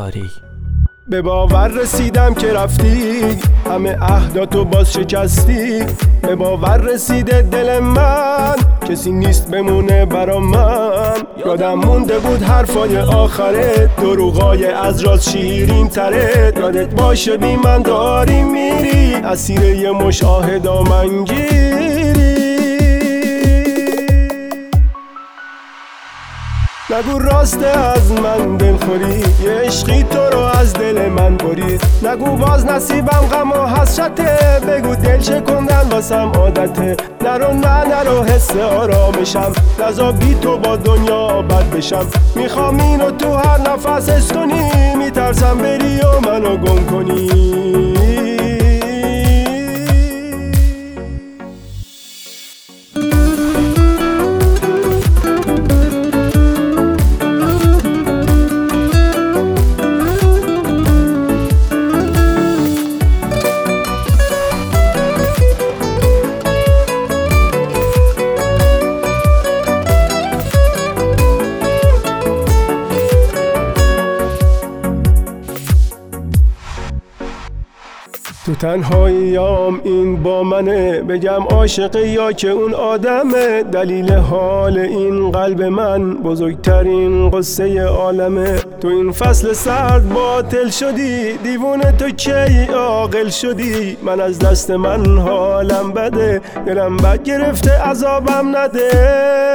انصاری. به باور رسیدم که رفتی، همه عهداتو باز شکستی. به باور رسیده دل من، کسی نیست بمونه برا من. یادم مونده بود حرفای آخرت، دروغای از راز شیرین تره. یادت باشه بی من داری میری، اسیر یه مشاهده دامنگیری. نگو راسته از من دلخوری، یه عشقی تو رو از دل من برید. نگو باز نصیبم غم و حسرته، بگو دل شکندن واسم عادته. نرو حس آرامشم، لذا بی تو با دنیا بد بشم. میخوام اینو تو هر نفس حس کنی، میترسم بری و منو گم کنی. تو تنهاییام این با منه، بگم عاشقه یا که اون آدمه. دلیل حال این قلب من، بزرگترین قصه عالمه. تو این فصل سرد باطل شدی، دیوونه تو کی عاقل شدی. من از دست من حالم بده، دلم بد گرفته عذابم نده.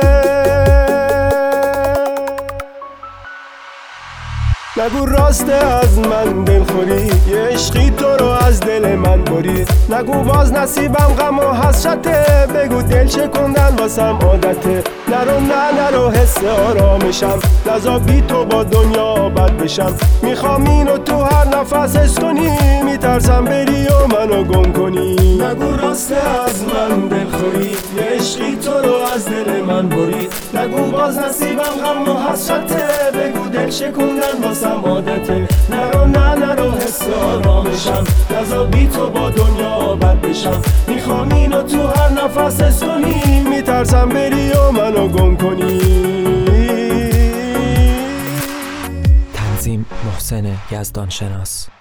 نگو راسته از من دلخوری، یه عشقی تو رو از دل من برید. نگو باز نصیبم غم و حسرته، بگو دل شکندن واسم عادته. نرو حس آرامشم، لذا بی تو با دنیا بد بشم. میخوام اینو تو هر نفس حس کنی، میترسم بری و منو گم کنی. نگو راسته از من دلخوری، یه عشقی تو رو از دل من برید. نگو باز نصیبم غم و حسرته، بگو دل شکندن واسم عادته. نرو حس آرامشم، لذا بی تو با دنیا بد بشم. میخوام اینو تو هر نفس حس کنی، میترسم بری و منو گم کنی. تنظیم محسن یزدان شناس.